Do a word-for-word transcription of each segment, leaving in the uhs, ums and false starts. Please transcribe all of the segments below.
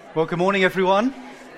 Well, good morning, everyone.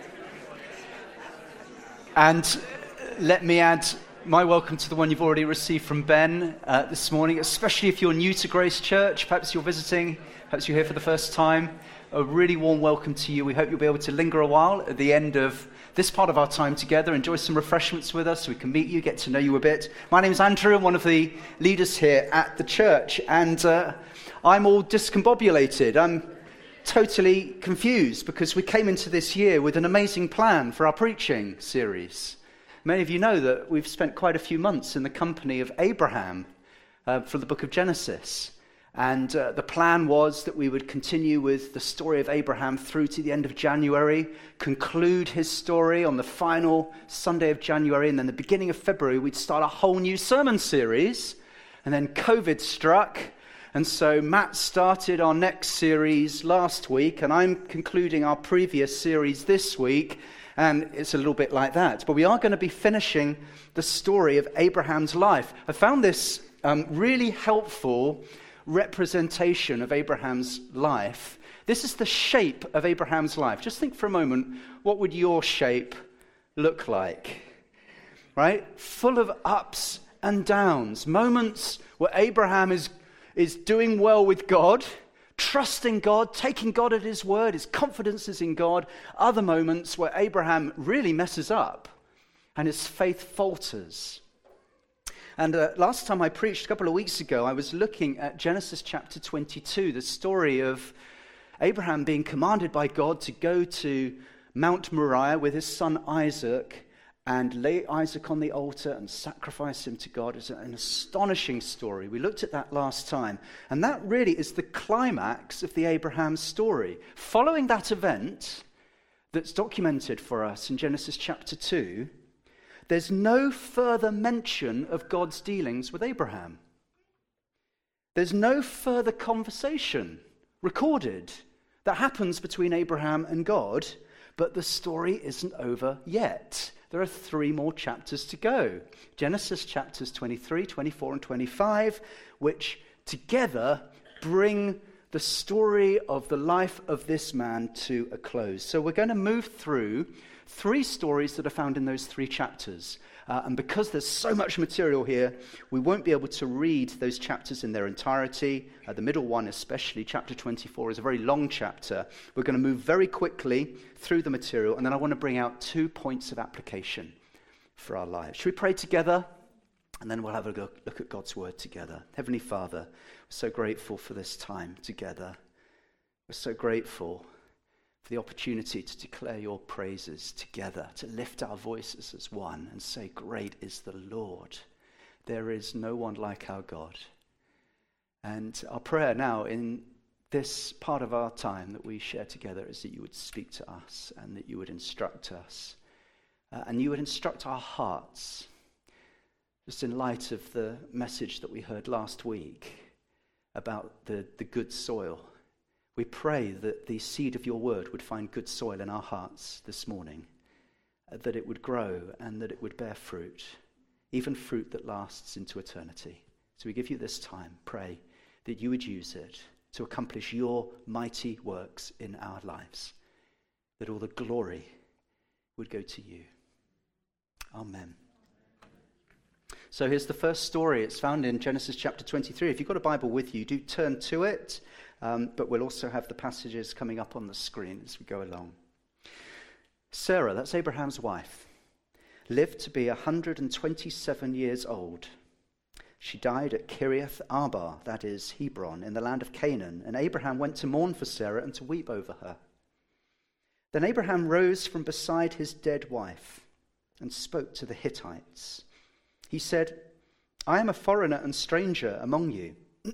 And let me add my welcome to the one you've already received from Ben uh, this morning, especially if you're new to Grace Church. Perhaps you're visiting, perhaps you're here for the first time. A really warm welcome to you. We hope you'll be able to linger a while at the end of this part of our time together. Enjoy some refreshments with us so we can meet you, get to know you a bit. My name's Andrew. I'm one of the leaders here at the church, and uh, I'm all discombobulated. I'm totally confused because we came into this year with an amazing plan for our preaching series. Many of you know that we've spent quite a few months in the company of Abraham uh, for the book of Genesis. And uh, the plan was that we would continue with the story of Abraham through to the end of January, conclude his story on the final Sunday of January, and then the beginning of February we'd start a whole new sermon series. And then COVID struck. And so Matt started our next series last week, and I'm concluding our previous series this week, and it's a little bit like that. But we are going to be finishing the story of Abraham's life. I found this um, really helpful representation of Abraham's life. This is the shape of Abraham's life. Just think for a moment, what would your shape look like? Right? Full of ups and downs, moments where Abraham is is doing well with God, trusting God, taking God at his word, his confidence is in God. Other moments where Abraham really messes up and his faith falters. And uh, last time I preached, a couple of weeks ago, I was looking at Genesis chapter twenty-two, the story of Abraham being commanded by God to go to Mount Moriah with his son Isaac and lay Isaac on the altar and sacrifice him to God. It's an astonishing story. We looked at that last time. And that really is the climax of the Abraham story. Following that event that's documented for us in Genesis chapter two, there's no further mention of God's dealings with Abraham. There's no further conversation recorded that happens between Abraham and God, but the story isn't over yet. There are three more chapters to go. Genesis chapters twenty-three, twenty-four, and twenty-five, which together bring the story of the life of this man to a close. So we're going to move through three stories that are found in those three chapters. Uh, and because there's so much material here, we won't be able to read those chapters in their entirety. Uh, the middle one especially, chapter twenty-four, is a very long chapter. We're going to move very quickly through the material, and then I want to bring out two points of application for our lives. Should we pray together? And then we'll have a look at God's word together. Heavenly Father, we're so grateful for this time together. We're so grateful for the opportunity to declare your praises together, to lift our voices as one and say, great is the Lord. There is no one like our God. And our prayer now in this part of our time that we share together is that you would speak to us and that you would instruct us uh, and you would instruct our hearts. Just in light of the message that we heard last week about the, the good soil, we pray that the seed of your word would find good soil in our hearts this morning, uh, that it would grow and that it would bear fruit, even fruit that lasts into eternity. So we give you this time, pray that you would use it to accomplish your mighty works in our lives, that all the glory would go to you. Amen. So here's the first story. It's found in Genesis chapter twenty-three. If you've got a Bible with you, do turn to it. Um, but we'll also have the passages coming up on the screen as we go along. Sarah, that's Abraham's wife, lived to be one hundred twenty-seven years old. She died at Kiriath Arba, that is Hebron, in the land of Canaan, and Abraham went to mourn for Sarah and to weep over her. Then Abraham rose from beside his dead wife and spoke to the Hittites. He said, I am a foreigner and stranger among you.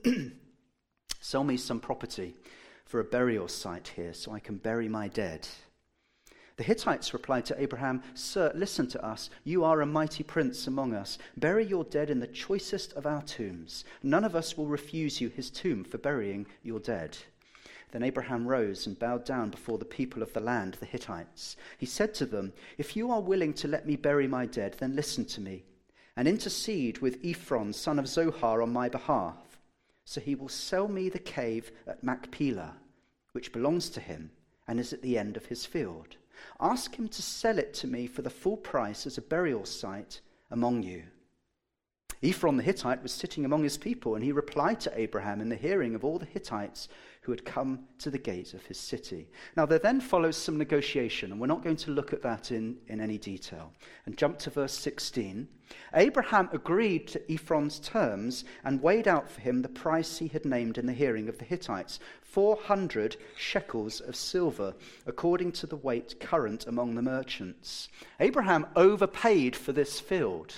Sell me some property for a burial site here so I can bury my dead. The Hittites replied to Abraham, Sir, listen to us. You are a mighty prince among us. Bury your dead in the choicest of our tombs. None of us will refuse you his tomb for burying your dead. Then Abraham rose and bowed down before the people of the land, the Hittites. He said to them, If you are willing to let me bury my dead, then listen to me, and intercede with Ephron, son of Zohar, on my behalf. So he will sell me the cave at Machpelah, which belongs to him, and is at the end of his field. Ask him to sell it to me for the full price as a burial site among you." Ephron the Hittite was sitting among his people, and he replied to Abraham in the hearing of all the Hittites who had come to the gate of his city. Now there then follows some negotiation, and we're not going to look at that in, in any detail. And jump to verse sixteen. Abraham agreed to Ephron's terms and weighed out for him the price he had named in the hearing of the Hittites, four hundred shekels of silver, according to the weight current among the merchants. Abraham overpaid for this field.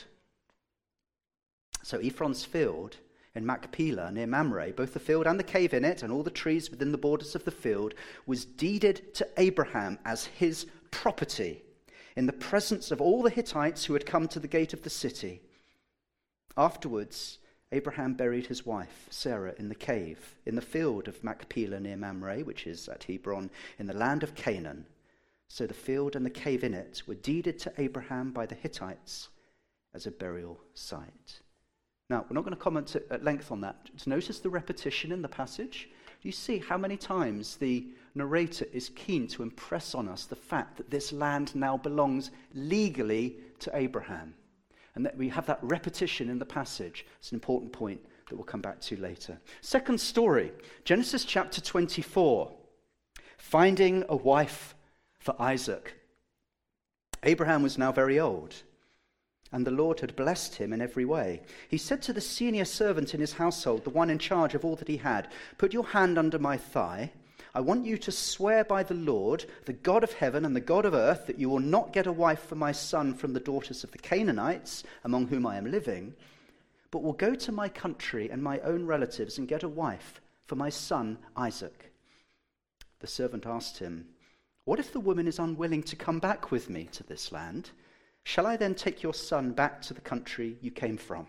So Ephron's field in Machpelah near Mamre, both the field and the cave in it, and all the trees within the borders of the field, was deeded to Abraham as his property, in the presence of all the Hittites who had come to the gate of the city. Afterwards, Abraham buried his wife, Sarah, in the cave, in the field of Machpelah near Mamre, which is at Hebron, in the land of Canaan. So the field and the cave in it were deeded to Abraham by the Hittites as a burial site. Now, we're not going to comment at length on that. Just notice the repetition in the passage. Do you see how many times the narrator is keen to impress on us the fact that this land now belongs legally to Abraham? And that we have that repetition in the passage. It's an important point that we'll come back to later. Second story, Genesis chapter twenty-four. Finding a wife for Isaac. Abraham was now very old, and the Lord had blessed him in every way. He said to the senior servant in his household, the one in charge of all that he had, "Put your hand under my thigh. I want you to swear by the Lord, the God of heaven and the God of earth, that you will not get a wife for my son from the daughters of the Canaanites, among whom I am living, but will go to my country and my own relatives and get a wife for my son Isaac." The servant asked him, "What if the woman is unwilling to come back with me to this land? Shall I then take your son back to the country you came from?"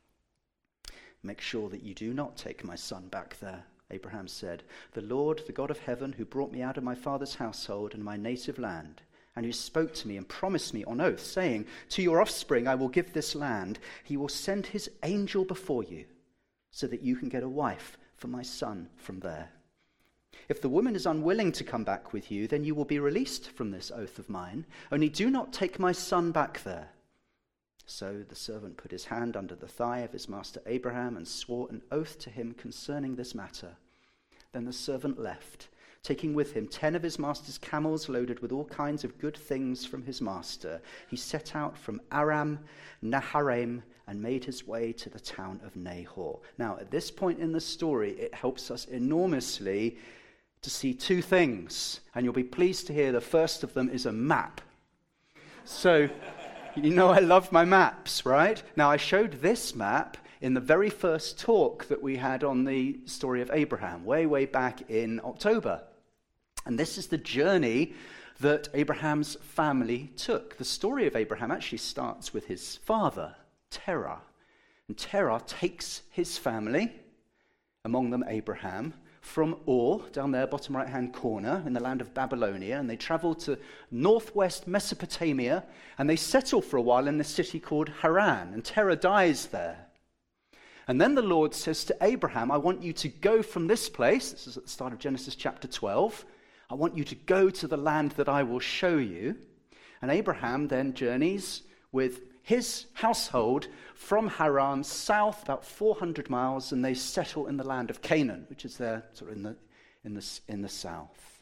"Make sure that you do not take my son back there," Abraham said. "The Lord, the God of heaven, who brought me out of my father's household and my native land, and who spoke to me and promised me on oath, saying, 'To your offspring I will give this land,' he will send his angel before you, so that you can get a wife for my son from there. If the woman is unwilling to come back with you, then you will be released from this oath of mine. Only do not take my son back there." So the servant put his hand under the thigh of his master Abraham and swore an oath to him concerning this matter. Then the servant left, taking with him ten of his master's camels loaded with all kinds of good things from his master. He set out from Aram Naharaim and made his way to the town of Nahor. Now, at this point in the story, it helps us enormously to see two things, and you'll be pleased to hear the first of them is a map. So, you know I love my maps, right? Now, I showed this map in the very first talk that we had on the story of Abraham, way, way back in October. And this is the journey that Abraham's family took. The story of Abraham actually starts with his father, Terah. And Terah takes his family, among them Abraham, from Ur, down there, bottom right-hand corner, in the land of Babylonia, and they travel to northwest Mesopotamia, and they settle for a while in a city called Haran, and Terah dies there. And then the Lord says to Abraham, "I want you to go from this place," this is at the start of Genesis chapter twelve, "I want you to go to the land that I will show you." And Abraham then journeys with his household from Haran south about four hundred miles, and they settle in the land of Canaan, which is there sort of in the, in the, in the south.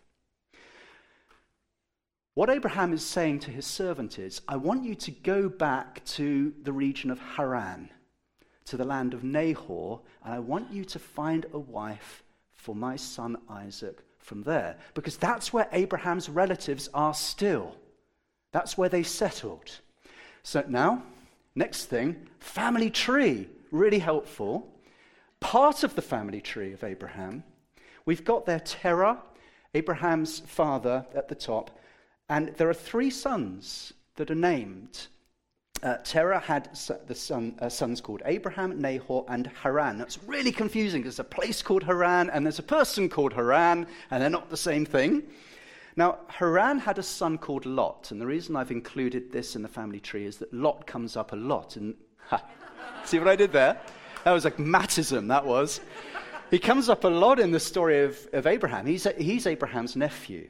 What Abraham is saying to his servant is, "I want you to go back to the region of Haran, to the land of Nahor, and I want you to find a wife for my son Isaac from there." Because that's where Abraham's relatives are still. That's where they settled. So now, next thing, family tree, really helpful. Part of the family tree of Abraham, we've got there Terah, Abraham's father, at the top, and there are three sons that are named. Uh, Terah had the son, uh, sons called Abraham, Nahor, and Haran. That's really confusing. There's a place called Haran, and there's a person called Haran, and they're not the same thing. Now, Haran had a son called Lot, and the reason I've included this in the family tree is that Lot comes up a lot. And ha, see what I did there? That was like Mattism, that was. He comes up a lot in the story of, of Abraham. He's, he's Abraham's nephew.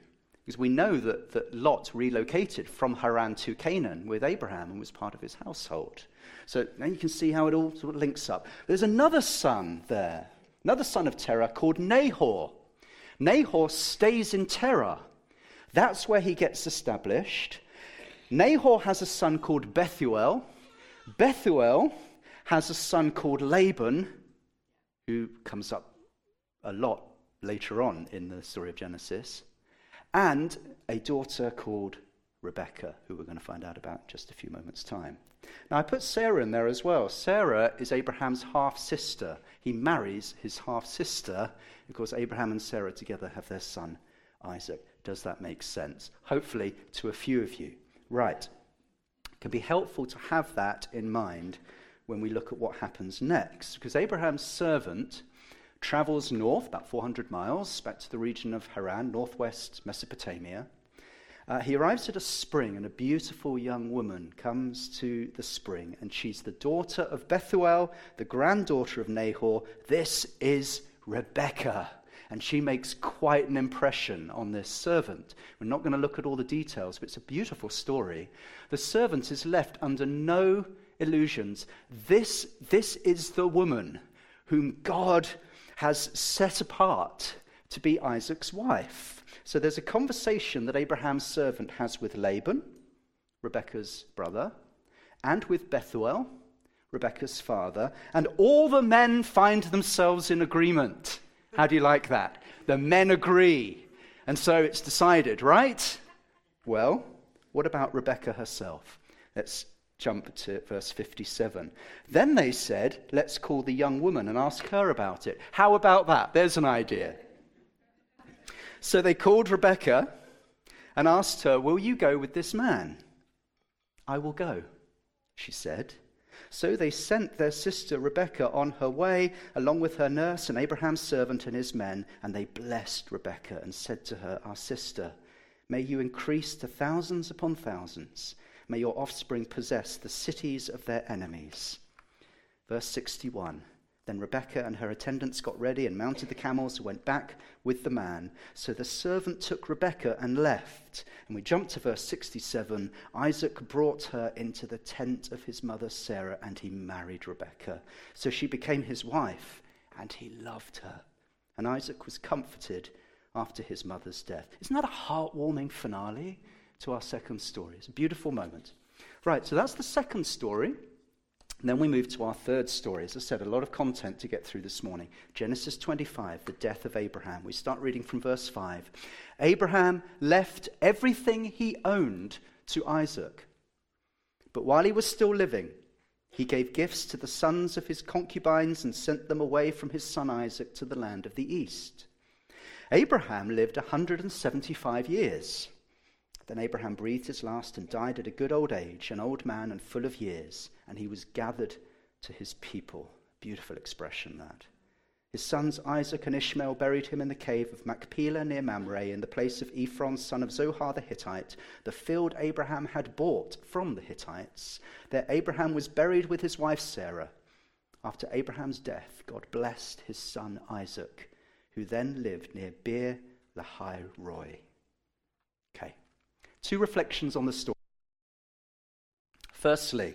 Because we know that, that Lot relocated from Haran to Canaan with Abraham and was part of his household. So now you can see how it all sort of links up. There's another son there, another son of Terah called Nahor. Nahor stays in Terah. That's where he gets established. Nahor has a son called Bethuel. Bethuel has a son called Laban, who comes up a lot later on in the story of Genesis, and a daughter called Rebekah, who we're going to find out about in just a few moments' time. Now, I put Sarah in there as well. Sarah is Abraham's half-sister. He marries his half-sister. Of course, Abraham and Sarah together have their son, Isaac. Does that make sense? Hopefully, to a few of you. Right. It can be helpful to have that in mind when we look at what happens next. Because Abraham's servant travels north, about four hundred miles, back to the region of Haran, northwest Mesopotamia. Uh, he arrives at a spring, and a beautiful young woman comes to the spring, and she's the daughter of Bethuel, the granddaughter of Nahor. This is Rebekah, and she makes quite an impression on this servant. We're not going to look at all the details, but it's a beautiful story. The servant is left under no illusions. This, this is the woman whom God has set apart to be Isaac's wife. So there's a conversation that Abraham's servant has with Laban, Rebekah's brother, and with Bethuel, Rebekah's father, and all the men find themselves in agreement. How do you like that? The men agree. And so it's decided, right? Well, what about Rebekah herself? Let's jump to verse fifty-seven. Then they said, let's call the young woman and ask her about it. How about that? There's an idea. So they called Rebekah and asked her, will you go with this man? I will go, she said. So they sent their sister Rebekah on her way, along with her nurse and Abraham's servant and his men, and they blessed Rebekah and said to her, our sister, may you increase to thousands upon thousands. May your offspring possess the cities of their enemies. Verse sixty-one. Then Rebekah and her attendants got ready and mounted the camels and went back with the man. So the servant took Rebekah and left. And we jump to verse sixty-seven. Isaac brought her into the tent of his mother Sarah, and he married Rebekah. So she became his wife, and he loved her. And Isaac was comforted after his mother's death. Isn't that a heartwarming finale to our second story? It's a beautiful moment. Right, so that's the second story. And then we move to our third story. As I said, a lot of content to get through this morning. Genesis twenty-five, the death of Abraham. We start reading from verse five. Abraham left everything he owned to Isaac. But while he was still living, he gave gifts to the sons of his concubines and sent them away from his son Isaac to the land of the east. Abraham lived one hundred seventy-five years. Then Abraham breathed his last and died at a good old age, an old man and full of years, and he was gathered to his people. Beautiful expression, that. His sons Isaac and Ishmael buried him in the cave of Machpelah near Mamre, in the place of Ephron, son of Zohar the Hittite, the field Abraham had bought from the Hittites. There Abraham was buried with his wife Sarah. After Abraham's death, God blessed his son Isaac, who then lived near Beer Lahai Roi. Okay. Two reflections on the story. Firstly,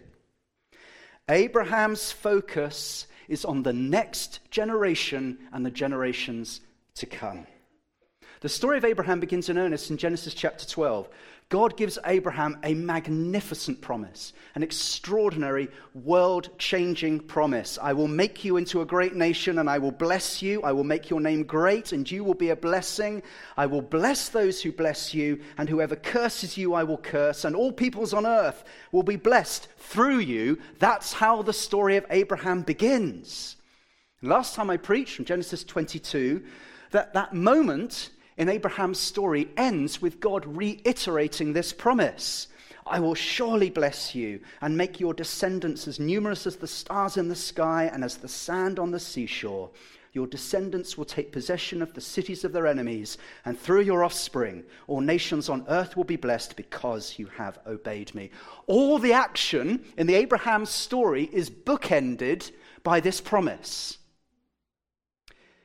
Abraham's focus is on the next generation and the generations to come. The story of Abraham begins in earnest in Genesis chapter twelve. God gives Abraham a magnificent promise, an extraordinary, world-changing promise. I will make you into a great nation, and I will bless you. I will make your name great, and you will be a blessing. I will bless those who bless you, and whoever curses you I will curse, and all peoples on earth will be blessed through you. That's how the story of Abraham begins. Last time I preached from Genesis twenty-two, that that moment in Abraham's story ends with God reiterating this promise. I will surely bless you and make your descendants as numerous as the stars in the sky and as the sand on the seashore. Your descendants will take possession of the cities of their enemies, and through your offspring, all nations on earth will be blessed because you have obeyed me. All the action in the Abraham story is bookended by this promise.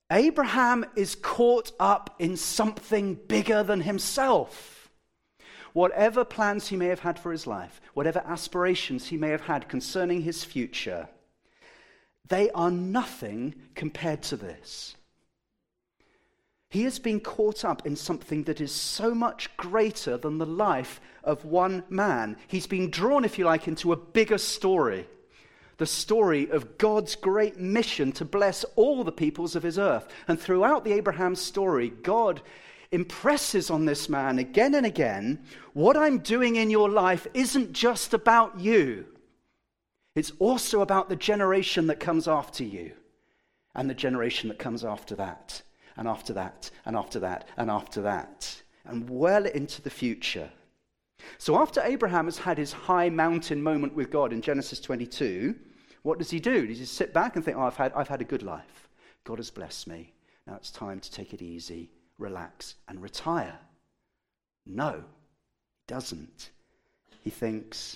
Abraham is caught up in something bigger than himself. Whatever plans he may have had for his life, whatever aspirations he may have had concerning his future, they are nothing compared to this. He has been caught up in something that is so much greater than the life of one man. He's been drawn, if you like, into a bigger story. The story of God's great mission to bless all the peoples of his earth. And throughout the Abraham story, God impresses on this man again and again, what I'm doing in your life isn't just about you. It's also about the generation that comes after you, and the generation that comes after that, and after that, and after that, and after that, and well into the future. So after Abraham has had his high mountain moment with God in Genesis twenty-two, what does he do? Does he sit back and think, oh, I've had, I've had a good life. God has blessed me. Now it's time to take it easy, relax, and retire? No, he doesn't. He thinks,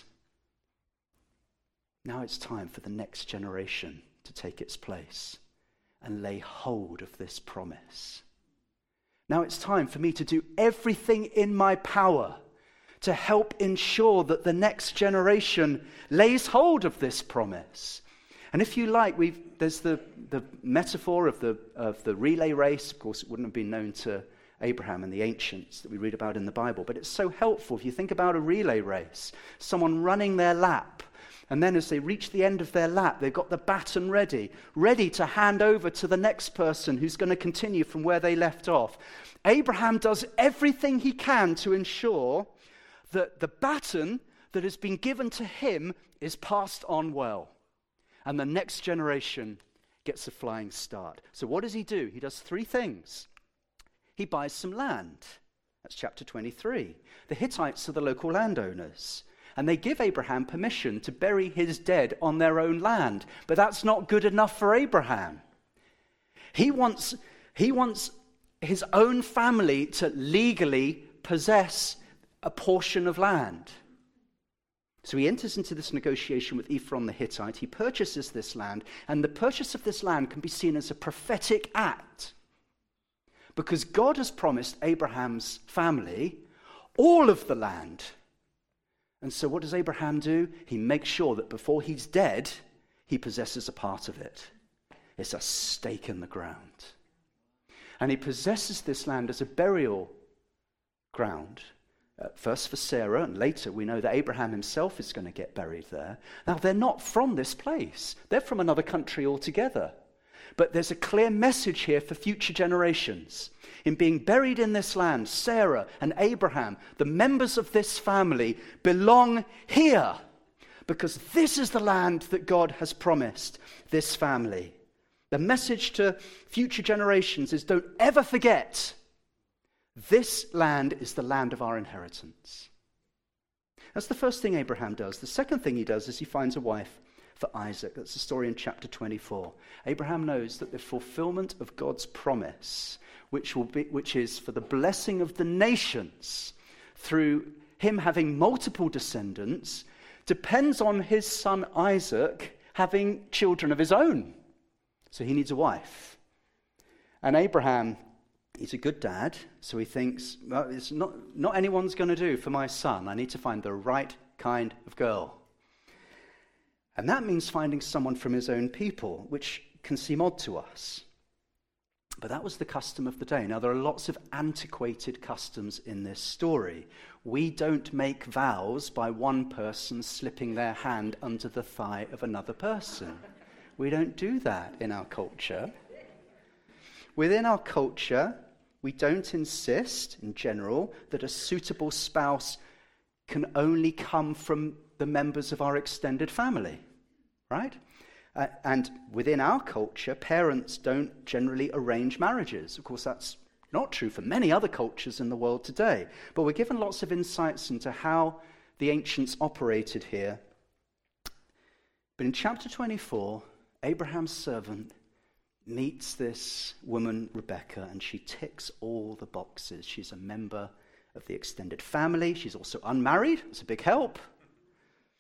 now it's time for the next generation to take its place and lay hold of this promise. Now it's time for me to do everything in my power to help ensure that the next generation lays hold of this promise. And if you like, we've, there's the, the metaphor of the, of the relay race. Of course, it wouldn't have been known to Abraham and the ancients that we read about in the Bible, but it's so helpful if you think about a relay race, someone running their lap, and then as they reach the end of their lap, they've got the baton ready, ready to hand over to the next person who's going to continue from where they left off. Abraham does everything he can to ensure that the baton that has been given to him is passed on well, and the next generation gets a flying start. So what does he do? He does three things. He buys some land. That's chapter twenty-three. The Hittites are the local landowners, and they give Abraham permission to bury his dead on their own land. But that's not good enough for Abraham. He wants, he wants his own family to legally possess a portion of land. So he enters into this negotiation with Ephron the Hittite. He purchases this land, and the purchase of this land can be seen as a prophetic act, because God has promised Abraham's family all of the land. And so what does Abraham do? He makes sure that before he's dead, he possesses a part of it. It's a stake in the ground. And he possesses this land as a burial ground. Uh, first for Sarah, and later we know that Abraham himself is going to get buried there. Now, they're not from this place. They're from another country altogether. But there's a clear message here for future generations. In being buried in this land, Sarah and Abraham, the members of this family, belong here, because this is the land that God has promised this family. The message to future generations is, don't ever forget, this land is the land of our inheritance. That's the first thing Abraham does. The second thing he does is he finds a wife for Isaac. That's the story in chapter twenty-four. Abraham knows that the fulfillment of God's promise, which will be, which is for the blessing of the nations through him having multiple descendants, depends on his son Isaac having children of his own. So he needs a wife. And Abraham, he's a good dad, so he thinks, well, it's not, not anyone's going to do for my son. I need to find the right kind of girl. And that means finding someone from his own people, which can seem odd to us. But that was the custom of the day. Now, there are lots of antiquated customs in this story. We don't make vows by one person slipping their hand under the thigh of another person. We don't do that in our culture. Within our culture, we don't insist, in general, that a suitable spouse can only come from the members of our extended family, right? Uh, and within our culture, parents don't generally arrange marriages. Of course, that's not true for many other cultures in the world today. But we're given lots of insights into how the ancients operated here. But in chapter twenty-four, Abraham's servant meets this woman, Rebecca, and she ticks all the boxes. She's a member of the extended family. She's also unmarried. It's a big help.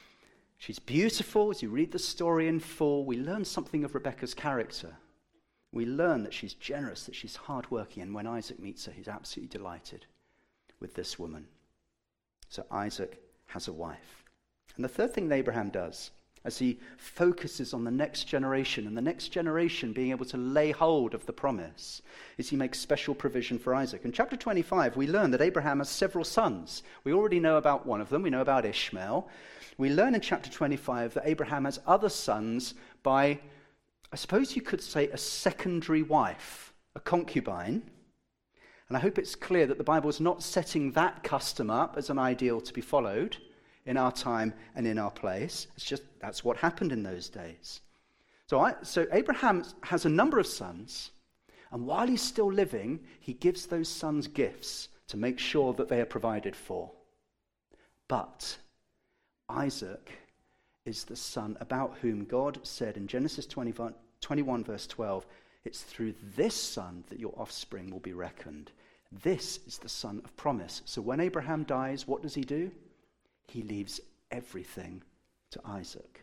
She's beautiful. As you read the story in full, we learn something of Rebecca's character. We learn that she's generous, that she's hardworking, and when Isaac meets her, he's absolutely delighted with this woman. So Isaac has a wife. And the third thing that Abraham does, as he focuses on the next generation and the next generation being able to lay hold of the promise, is he makes special provision for Isaac. In chapter twenty-five, we learn that Abraham has several sons. We already know about one of them. We know about Ishmael. We learn in chapter twenty-five that Abraham has other sons by, I suppose you could say, a secondary wife, a concubine. And I hope it's clear that the Bible is not setting that custom up as an ideal to be followed in our time and in our place. It's just, that's what happened in those days. So, I, so Abraham has a number of sons, and while he's still living, he gives those sons gifts to make sure that they are provided for. But Isaac is the son about whom God said in Genesis twenty-one, twenty-one verse twelve, it's through this son that your offspring will be reckoned. This is the son of promise. So when Abraham dies, what does he do? He leaves everything to Isaac.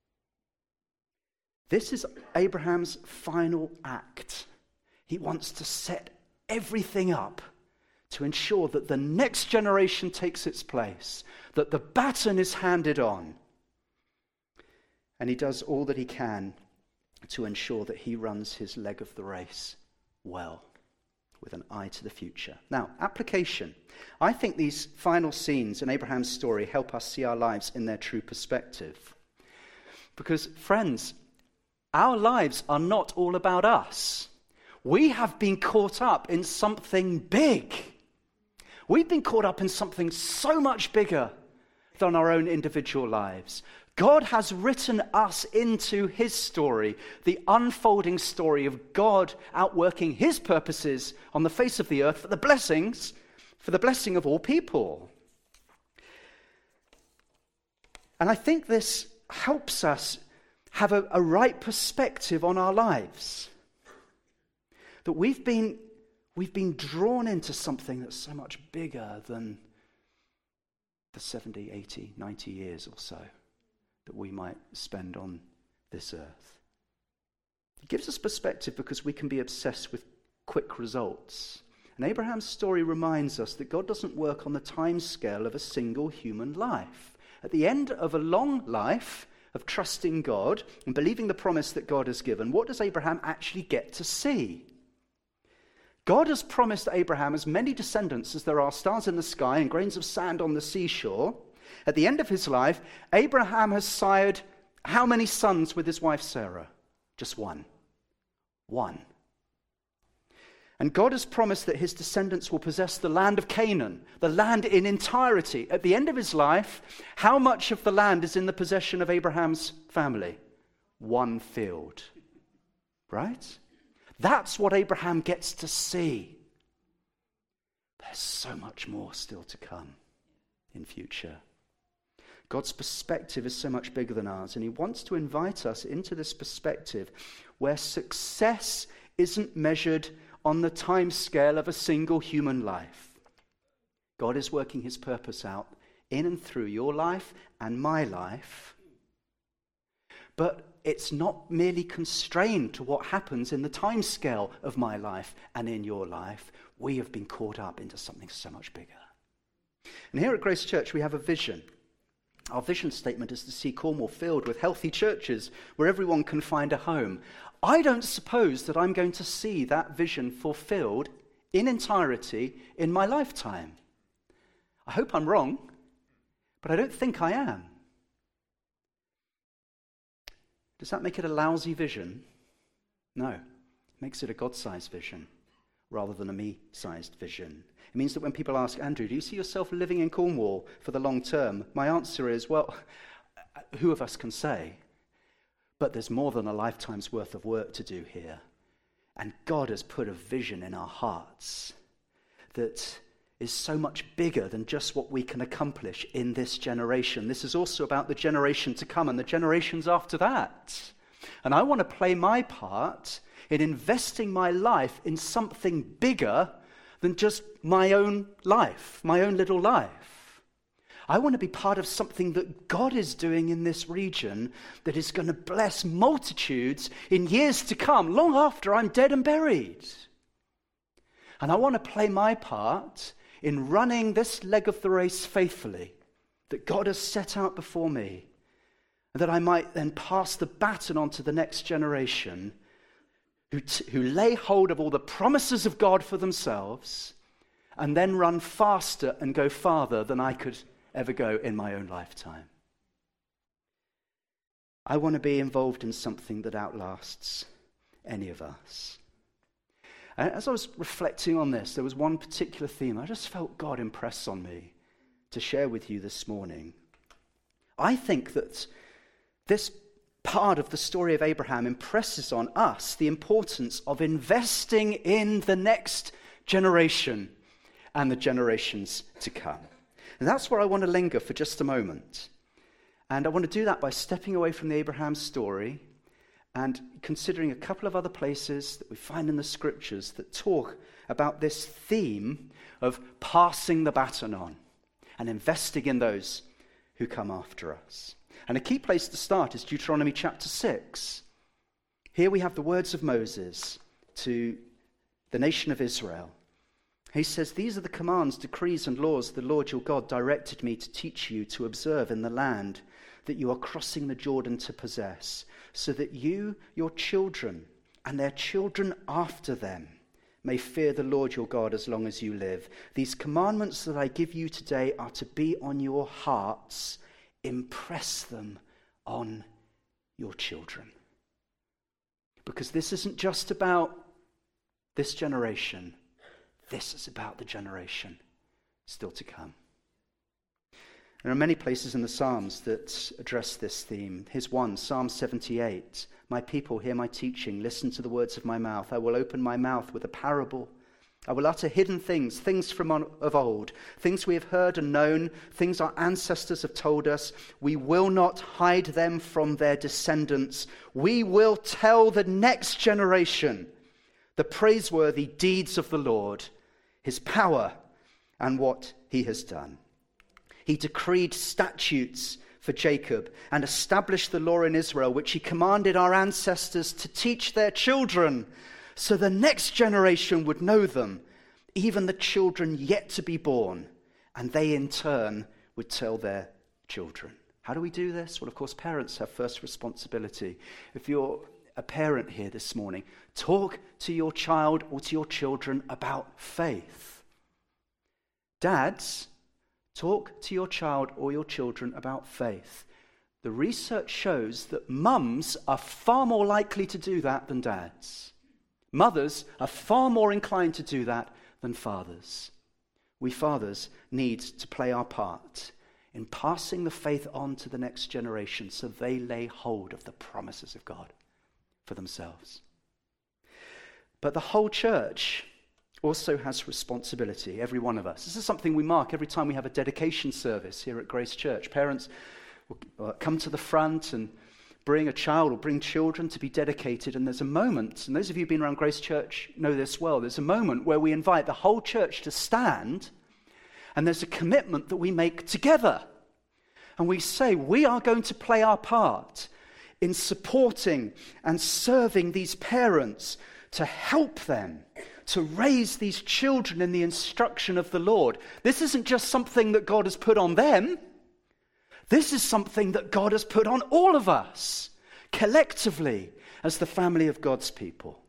This is Abraham's final act. He wants to set everything up to ensure that the next generation takes its place, that the baton is handed on. And he does all that he can to ensure that he runs his leg of the race well, with an eye to the future. Now, application. I think these final scenes in Abraham's story help us see our lives in their true perspective. Because, friends, our lives are not all about us. We have been caught up in something big. We've been caught up in something so much bigger than our own individual lives. God has written us into his story, the unfolding story of God outworking his purposes on the face of the earth for the blessings, for the blessing of all people. And I think this helps us have a, a right perspective on our lives. That we've been, we've been drawn into something that's so much bigger than the seventy, eighty, ninety years or so that we might spend on this earth. It gives us perspective because we can be obsessed with quick results. And Abraham's story reminds us that God doesn't work on the time scale of a single human life. At the end of a long life of trusting God and believing the promise that God has given, what does Abraham actually get to see? God has promised Abraham as many descendants as there are stars in the sky and grains of sand on the seashore. At the end of his life, Abraham has sired how many sons with his wife Sarah? Just one. One. And God has promised that his descendants will possess the land of Canaan, the land in entirety. At the end of his life, how much of the land is in the possession of Abraham's family? One field. Right? That's what Abraham gets to see. There's so much more still to come in future. God's perspective is so much bigger than ours, and he wants to invite us into this perspective where success isn't measured on the time scale of a single human life. God is working his purpose out in and through your life and my life, but it's not merely constrained to what happens in the time scale of my life and in your life. We have been caught up into something so much bigger. And here at Grace Church, we have a vision. Our vision statement is to see Cornwall filled with healthy churches where everyone can find a home. I don't suppose that I'm going to see that vision fulfilled in entirety in my lifetime. I hope I'm wrong, but I don't think I am. Does that make it a lousy vision? No. It makes it a God-sized vision rather than a me-sized vision. It means that when people ask, Andrew, do you see yourself living in Cornwall for the long term? My answer is, well, who of us can say? But there's more than a lifetime's worth of work to do here. And God has put a vision in our hearts that is so much bigger than just what we can accomplish in this generation. This is also about the generation to come and the generations after that. And I want to play my part in investing my life in something bigger than just my own life, my own little life. I want to be part of something that God is doing in this region that is going to bless multitudes in years to come, long after I'm dead and buried. And I want to play my part in running this leg of the race faithfully that God has set out before me, and that I might then pass the baton on to the next generation who, t- who lay hold of all the promises of God for themselves and then run faster and go farther than I could ever go in my own lifetime. I want to be involved in something that outlasts any of us. And as I was reflecting on this, there was one particular theme I just felt God impress on me to share with you this morning. I think that this part of the story of Abraham impresses on us the importance of investing in the next generation and the generations to come. And that's where I want to linger for just a moment. And I want to do that by stepping away from the Abraham story and considering a couple of other places that we find in the scriptures that talk about this theme of passing the baton on and investing in those who come after us. And a key place to start is Deuteronomy chapter six. Here we have the words of Moses to the nation of Israel. He says, "These are the commands, decrees, and laws the Lord your God directed me to teach you to observe in the land that you are crossing the Jordan to possess, so that you, your children, and their children after them may fear the Lord your God as long as you live. These commandments that I give you today are to be on your hearts. Impress them on your children." Because this isn't just about this generation. This is about the generation still to come. There are many places in the Psalms that address this theme. Here's one, Psalm seventy-eight. "My people, hear my teaching. Listen to the words of my mouth. I will open my mouth with a parable. I will utter hidden things, things from on, of old, things we have heard and known, things our ancestors have told us. We will not hide them from their descendants. We will tell the next generation the praiseworthy deeds of the Lord, his power, and what he has done. He decreed statutes for Jacob and established the law in Israel, which he commanded our ancestors to teach their children, so the next generation would know them, even the children yet to be born, and they in turn would tell their children." How do we do this? Well, of course, parents have first responsibility. If you're a parent here this morning, talk to your child or to your children about faith. Dads, talk to your child or your children about faith. The research shows that mums are far more likely to do that than dads. Mothers are far more inclined to do that than fathers. We fathers need to play our part in passing the faith on to the next generation so they lay hold of the promises of God for themselves. But the whole church also has responsibility, every one of us. This is something we mark every time we have a dedication service here at Grace Church. Parents will come to the front and bring a child or bring children to be dedicated, and there's a moment, and those of you who've been around Grace Church know this well, there's a moment where we invite the whole church to stand, and there's a commitment that we make together. And we say, we are going to play our part in supporting and serving these parents to help them to raise these children in the instruction of the Lord. This isn't just something that God has put on them. This is something that God has put on all of us, collectively, as the family of God's people.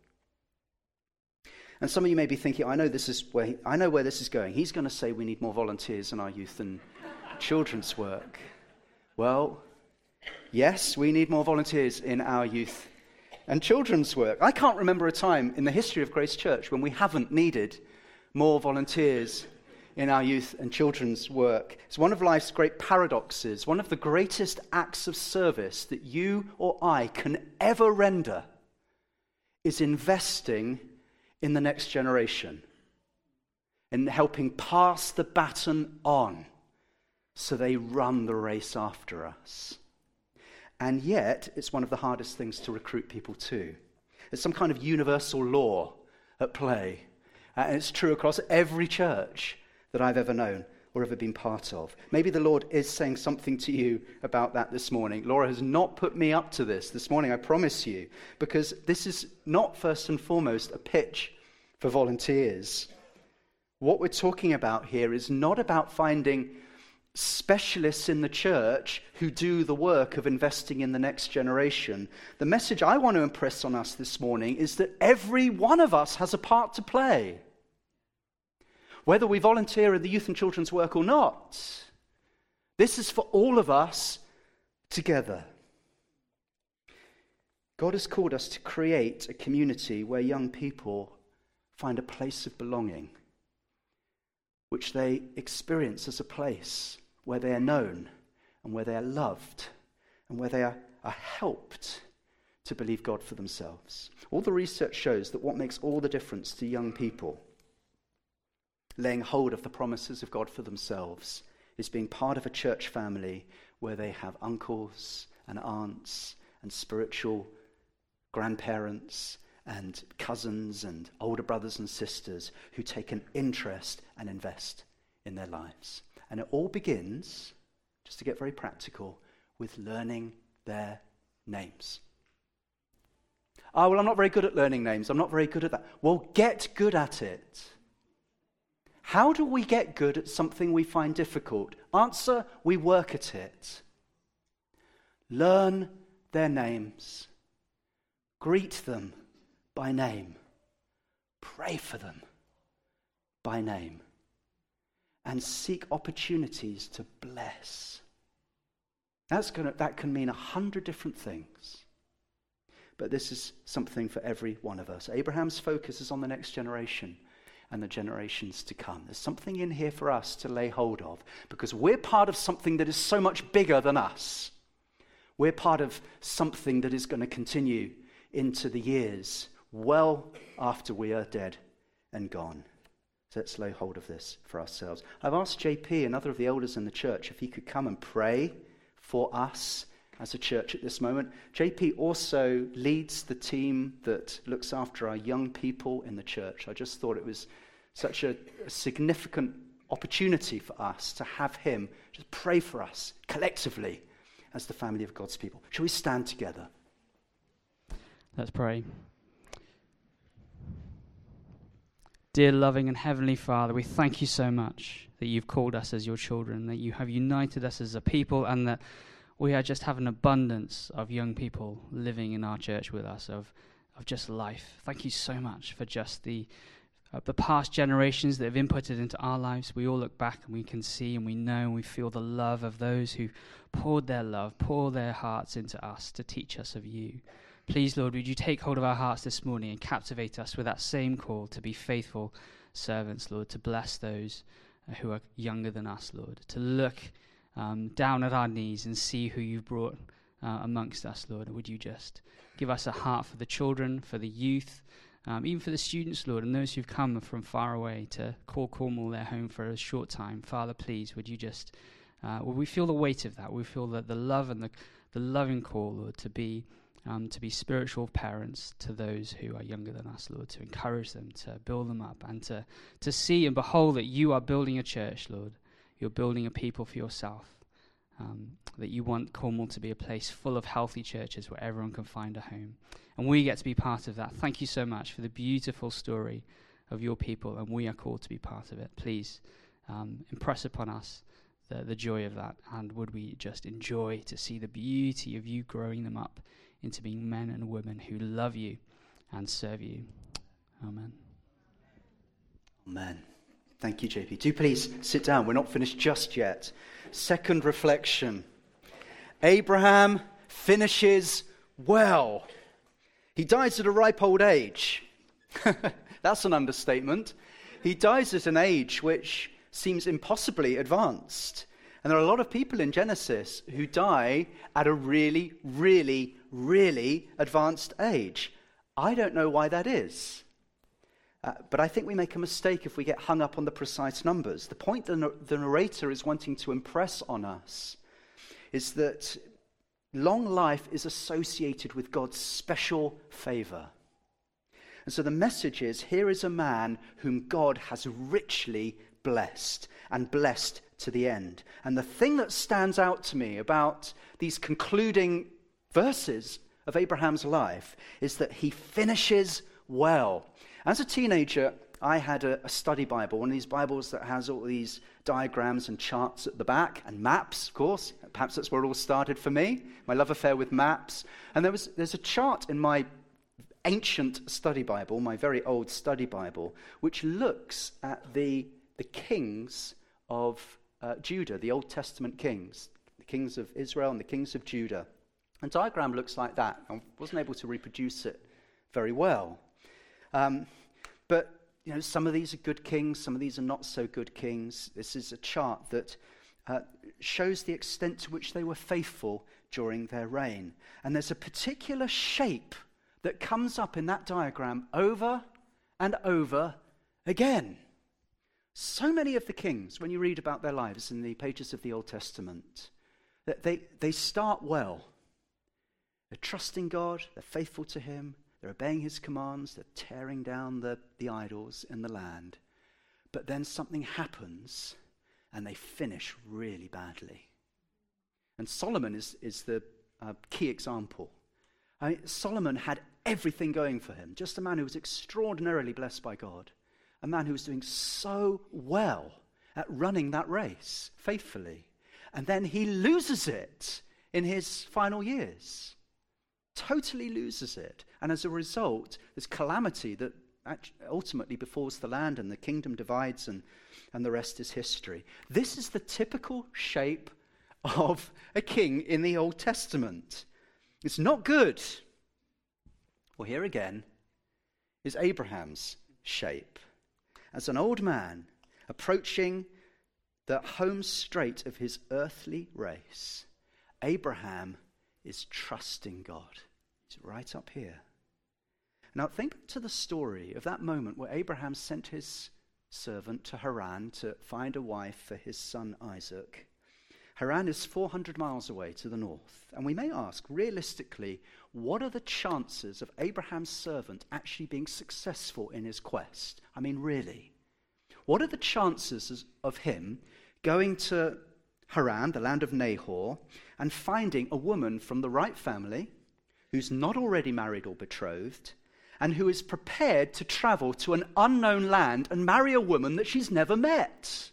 And some of you may be thinking, I know this is where he, I know where this is going. He's going to say we need more volunteers in our youth and children's work. Well, yes, we need more volunteers in our youth and children's work. I can't remember a time in the history of Grace Church when we haven't needed more volunteers in our youth and children's work. It's one of life's great paradoxes, one of the greatest acts of service that you or I can ever render is investing in the next generation, in helping pass the baton on so they run the race after us. And yet, it's one of the hardest things to recruit people to. There's some kind of universal law at play, uh, and it's true across every church that I've ever known. or ever been part of. Maybe the Lord is saying something to you about that this morning. Laura has not put me up to this this morning, I promise you, because this is not first and foremost a pitch for volunteers. What we're talking about here is not about finding specialists in the church who do the work of investing in the next generation. The message I want to impress on us this morning is that every one of us has a part to play. Whether we volunteer in the youth and children's work or not, this is for all of us together. God has called us to create a community where young people find a place of belonging, which they experience as a place where they are known and where they are loved and where they are, are helped to believe God for themselves. All the research shows that what makes all the difference to young people laying hold of the promises of God for themselves is being part of a church family where they have uncles and aunts and spiritual grandparents and cousins and older brothers and sisters who take an interest and invest in their lives. And it all begins, just to get very practical, with learning their names. Oh, well, I'm not very good at learning names. I'm not very good at that. Well, get good at it. How do we get good at something we find difficult? Answer, we work at it. Learn their names. Greet them by name. Pray for them by name. And seek opportunities to bless. That's gonna, that can mean a hundred different things. But this is something for every one of us. Abraham's focus is on the next generation and the generations to come. There's something in here for us to lay hold of, because we're part of something that is so much bigger than us. We're part of something that is going to continue into the years well after we are dead and gone. So let's lay hold of this for ourselves. I've asked J P, another of the elders in the church, if he could come and pray for us as a church at this moment. J P also leads the team that looks after our young people in the church. I just thought it was such a, a significant opportunity for us to have him just pray for us collectively as the family of God's people. Shall we stand together? Let's pray. Dear loving and heavenly Father, we thank you so much that you've called us as your children, that you have united us as a people, and that we are just have an abundance of young people living in our church with us, of of just life. Thank you so much for just the uh, the past generations that have inputted into our lives. We all look back and we can see and we know and we feel the love of those who poured their love, poured their hearts into us to teach us of you. Please, Lord, would you take hold of our hearts this morning and captivate us with that same call to be faithful servants, Lord, to bless those uh, who are younger than us, Lord, to look um, down at our knees and see who you've brought uh, amongst us, Lord. And would you just give us a heart for the children, for the youth, um, even for the students, Lord, and those who've come from far away to call Cornwall their home for a short time. Father, please, would you just, uh, would we feel the weight of that? We feel that the love and the, the loving call, Lord, to be Um, to be spiritual parents to those who are younger than us, Lord, to encourage them, to build them up, and to, to see and behold that you are building a church, Lord. You're building a people for yourself, um, that you want Cornwall to be a place full of healthy churches where everyone can find a home. And we get to be part of that. Thank you so much for the beautiful story of your people, and we are called to be part of it. Please um, impress upon us the, the joy of that, and would we just enjoy to see the beauty of you growing them up into being men and women who love you and serve you. Amen. Amen. Thank you, J P. Do please sit down. We're not finished just yet. Second reflection. Abraham finishes well. He dies at a ripe old age. That's an understatement. He dies at an age which seems impossibly advanced. And there are a lot of people in Genesis who die at a really, really, really advanced age. I don't know why that is. Uh, but I think we make a mistake if we get hung up on the precise numbers. The point the, nar- the narrator is wanting to impress on us is that long life is associated with God's special favor. And so the message is, here is a man whom God has richly blessed, and blessed to the end. And the thing that stands out to me about these concluding verses of Abraham's life is that he finishes well. As a teenager, I had a, a study Bible, one of these Bibles that has all these diagrams and charts at the back, and maps, of course. Perhaps that's where it all started for me, my love affair with maps. And there was there's a chart in my ancient study Bible, my very old study Bible, which looks at the, the kings of uh, Judah, the Old Testament kings, the kings of Israel and the kings of Judah. And the diagram looks like that. I wasn't able to reproduce it very well. Um, but, you know, some of these are good kings, some of these are not so good kings. This is a chart that uh, shows the extent to which they were faithful during their reign. And there's a particular shape that comes up in that diagram over and over again. So many of the kings, when you read about their lives in the pages of the Old Testament, that they, they start well. They're trusting God, they're faithful to him, they're obeying his commands, they're tearing down the, the idols in the land. But then something happens and they finish really badly. And Solomon is, is the uh, key example. I mean, Solomon had everything going for him, just a man who was extraordinarily blessed by God, a man who was doing so well at running that race faithfully. And then he loses it in his final years. Totally loses it. And as a result, there's calamity that ultimately befalls the land, and the kingdom divides, and, and the rest is history. This is the typical shape of a king in the Old Testament. It's not good. Well, here again is Abraham's shape. As an old man approaching the home straight of his earthly race, Abraham is trusting God. It's right up here. Now think back to the story of that moment where Abraham sent his servant to Haran to find a wife for his son Isaac. Haran is four hundred miles away to the north. And we may ask, realistically, what are the chances of Abraham's servant actually being successful in his quest? I mean, really. What are the chances of him going to Haran, the land of Nahor, and finding a woman from the right family who's not already married or betrothed, and who is prepared to travel to an unknown land and marry a woman that she's never met?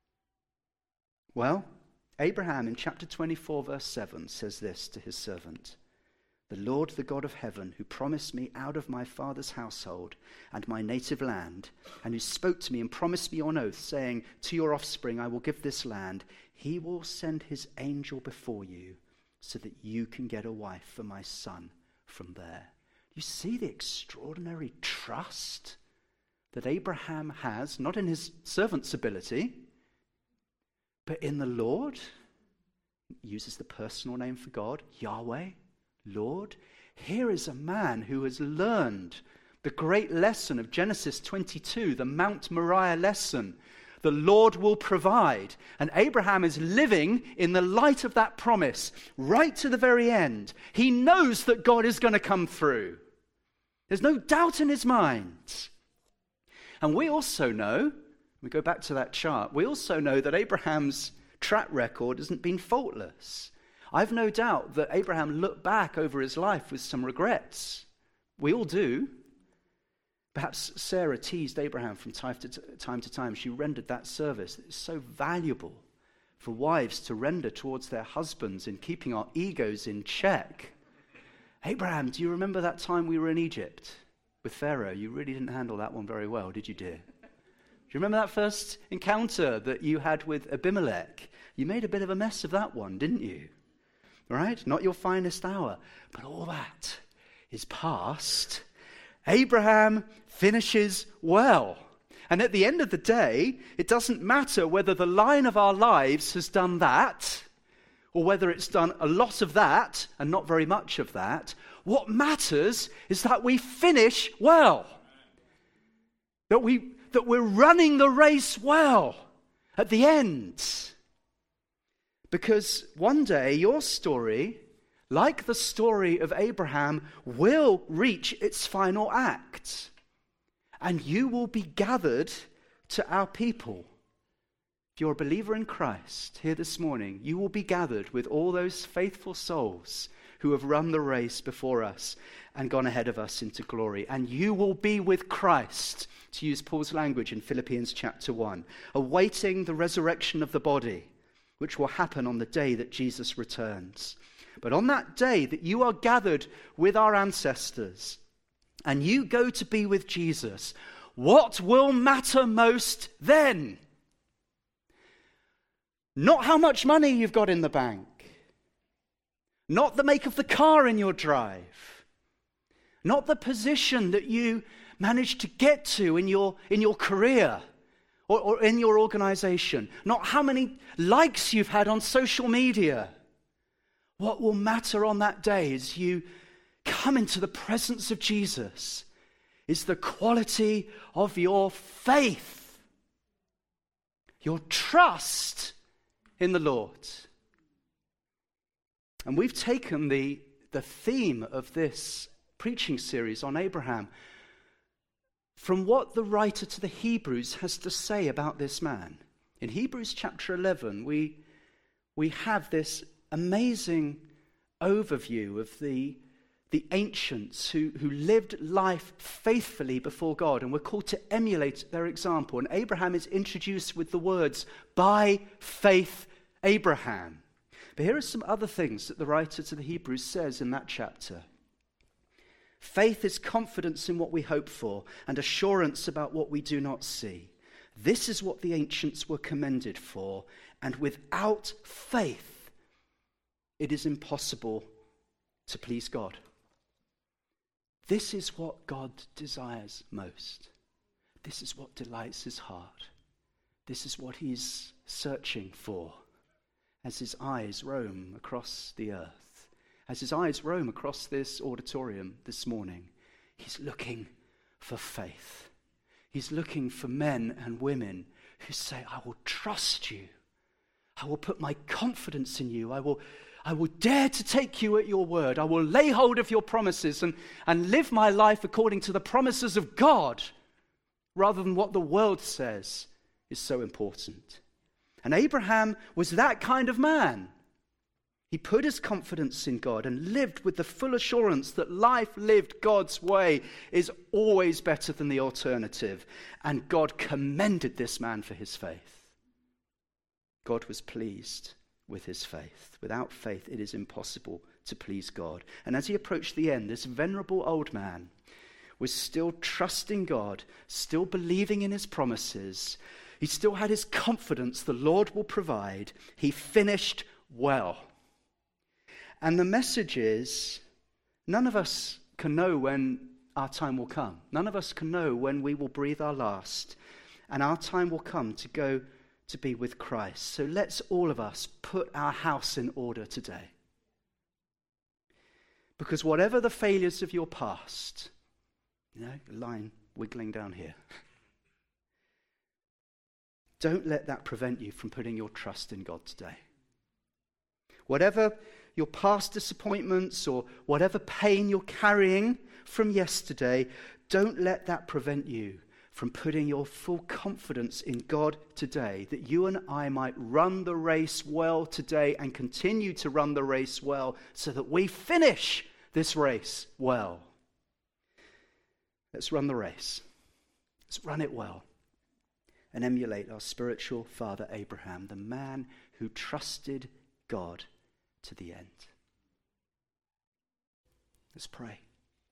Well, Abraham in chapter twenty-four verse seven says this to his servant: "The Lord, the God of heaven, who promised me out of my father's household and my native land, and who spoke to me and promised me on oath, saying, 'To your offspring I will give this land,' he will send his angel before you so that you can get a wife for my son from there." You see the extraordinary trust that Abraham has, not in his servant's ability, but in the Lord. He uses the personal name for God, Yahweh, Lord. Here is a man who has learned the great lesson of Genesis twenty-two, the Mount Moriah lesson. The Lord will provide. And Abraham is living in the light of that promise right to the very end. He knows that God is going to come through. There's no doubt in his mind. And we also know, we go back to that chart, we also know that Abraham's track record hasn't been faultless. I've no doubt that Abraham looked back over his life with some regrets. We all do. Perhaps Sarah teased Abraham from time to t- time to time. She rendered that service. It's so valuable for wives to render towards their husbands in keeping our egos in check. Abraham, do you remember that time we were in Egypt with Pharaoh? You really didn't handle that one very well, did you, dear? Do you remember that first encounter that you had with Abimelech? You made a bit of a mess of that one, didn't you? Right? Not your finest hour. But all that is past. Abraham finishes well. And at the end of the day, it doesn't matter whether the line of our lives has done that, or whether it's done a lot of that and not very much of that. What matters is that we finish well. That, we, that we're running the race well at the end. Because one day your story, like the story of Abraham, will reach its final act. And you will be gathered to our people If you're a believer in Christ here this morning, you will be gathered with all those faithful souls who have run the race before us and gone ahead of us into glory. And you will be with Christ, to use Paul's language in Philippians chapter one, awaiting the resurrection of the body, which will happen on the day that Jesus returns. But on that day that you are gathered with our ancestors and you go to be with Jesus, what will matter most then? Not how much money you've got in the bank, not the make of the car in your drive, not the position that you managed to get to in your, in your career or, or in your organization, not how many likes you've had on social media. What will matter on that day as you come into the presence of Jesus is the quality of your faith, your trust in the Lord. And we've taken the, the theme of this preaching series on Abraham from what the writer to the Hebrews has to say about this man. In Hebrews chapter eleven, we, we have this amazing overview of the, the ancients who, who lived life faithfully before God, and we're called to emulate their example. And Abraham is introduced with the words, "By faith Abraham." But here are some other things that the writer to the Hebrews says in that chapter. Faith is confidence in what we hope for and assurance about what we do not see. This is what the ancients were commended for, and without faith, it is impossible to please God. This is what God desires most. This is what delights his heart. This is what he's searching for as his eyes roam across the earth. As his eyes roam across this auditorium this morning, he's looking for faith. He's looking for men and women who say, "I will trust you. I will put my confidence in you. I will, I will dare to take you at your word. I will lay hold of your promises and, and live my life according to the promises of God, rather than what the world says is so important." And Abraham was that kind of man. He put his confidence in God and lived with the full assurance that life lived God's way is always better than the alternative. And God commended this man for his faith. God was pleased with his faith. Without faith, it is impossible to please God. And as he approached the end, this venerable old man was still trusting God, still believing in his promises. He still had his confidence the Lord will provide. He finished well. And the message is, none of us can know when our time will come. None of us can know when we will breathe our last. And our time will come to go to be with Christ. So let's all of us put our house in order today. Because whatever the failures of your past, you know, the line wiggling down here, don't let that prevent you from putting your trust in God today. Whatever your past disappointments or whatever pain you're carrying from yesterday, don't let that prevent you from putting your full confidence in God today, that you and I might run the race well today and continue to run the race well so that we finish this race well. Let's run the race. Let's run it well and emulate our spiritual father Abraham, the man who trusted God to the end. Let's pray.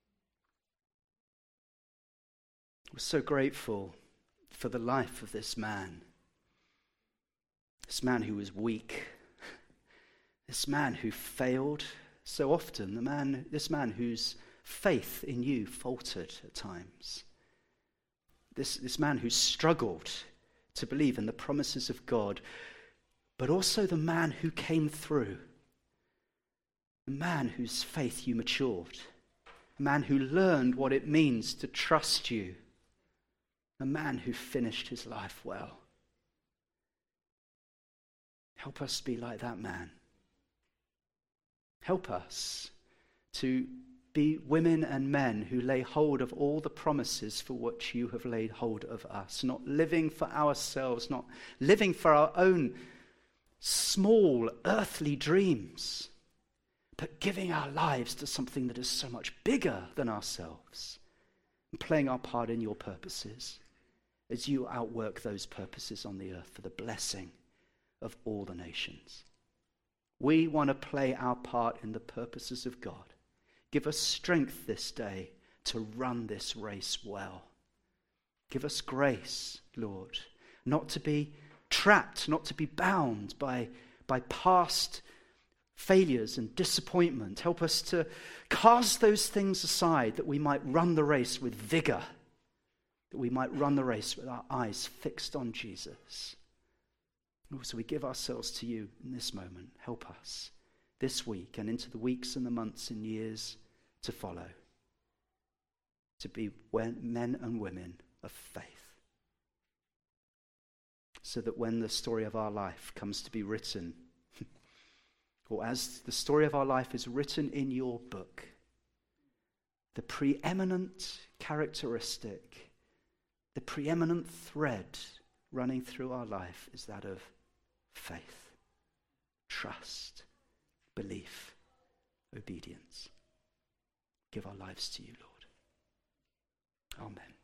We're so grateful for the life of this man. This man who was weak. This man who failed so often. The man, this man whose faith in you faltered at times. This, this man who struggled to believe in the promises of God, but also the man who came through. A man whose faith you matured. A man who learned what it means to trust you. A man who finished his life well. Help us be like that man. Help us to be women and men who lay hold of all the promises for which you have laid hold of us, not living for ourselves, not living for our own small earthly dreams, but giving our lives to something that is so much bigger than ourselves, and playing our part in your purposes as you outwork those purposes on the earth for the blessing of all the nations. We want to play our part in the purposes of God. Give us strength this day to run this race well. Give us grace, Lord, not to be trapped, not to be bound by, by past failures and disappointment. Help us to cast those things aside that we might run the race with vigor, that we might run the race with our eyes fixed on Jesus. So we give ourselves to you in this moment. Help us this week and into the weeks and the months and years to follow, to be men and women of faith, so that when the story of our life comes to be written, or as the story of our life is written in your book, the preeminent characteristic, the preeminent thread running through our life is that of faith, trust, belief, obedience. Give our lives to you, Lord. Amen.